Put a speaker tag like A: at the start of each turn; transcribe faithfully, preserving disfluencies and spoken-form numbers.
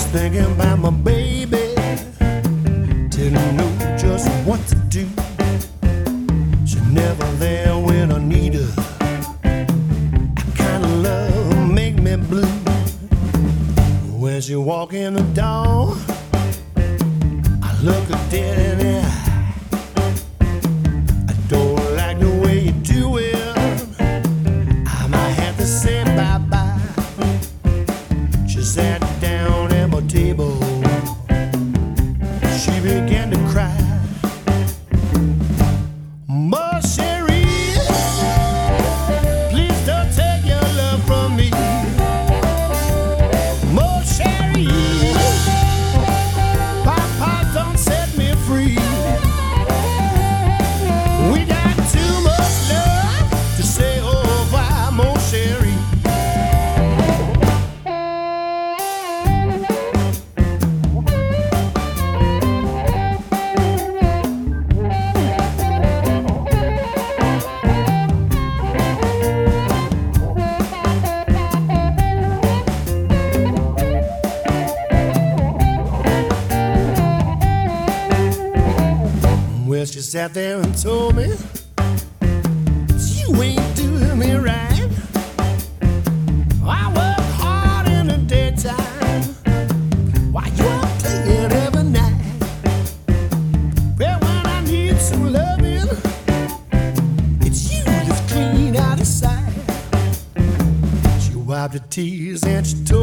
A: thinking about my baby, didn't know just what to do. She's never there when I need her. That kind of love make me blue. When she walk in the door, I look her dead in the eye. I don't like the way you do it. I might have to say bye-bye. She sat down at my table. She began to cry. Ma chérie, please don't take your love from me. Ma chérie, Papa don't set me free. We got too much love to say au revoir, mon chéri. Well, she sat there and told me, you ain't doing me right. I work hard in the daytime while you're playing every night. Well, when I need some loving, it's you that's clean out of sight. She wiped her tears and she told